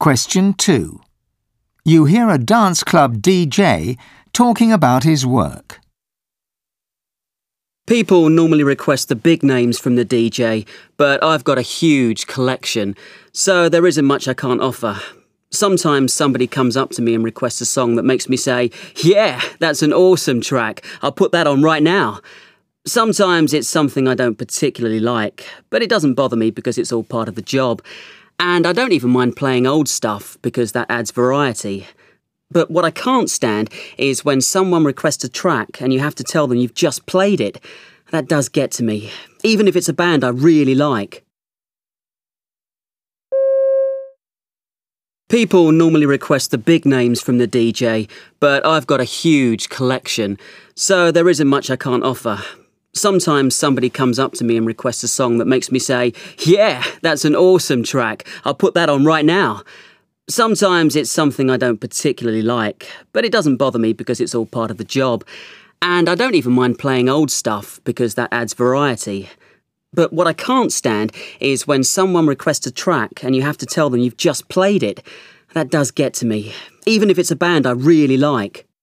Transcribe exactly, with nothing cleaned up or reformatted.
Question two. You hear a dance club D J talking about his work. People normally request the big names from the D J, but I've got a huge collection, so there isn't much I can't offer. Sometimes somebody comes up to me and requests a song that makes me say, "Yeah, that's an awesome track. I'll put that on right now." Sometimes it's something I don't particularly like, but it doesn't bother me because it's all part of the job. And I don't even mind playing old stuff because that adds variety. But what I can't stand is when someone requests a track and you have to tell them you've just played it. That does get to me, even if it's a band I really like. People normally request the big names from the D J, but I've got a huge collection, so there isn't much I can't offer. Sometimes somebody comes up to me and requests a song that makes me say, "Yeah, that's an awesome track. I'll put that on right now." Sometimes it's something I don't particularly like, but it doesn't bother me because it's all part of the job. And I don't even mind playing old stuff because that adds variety. But what I can't stand is when someone requests a track and you have to tell them you've just played it. That does get to me, even if it's a band I really like.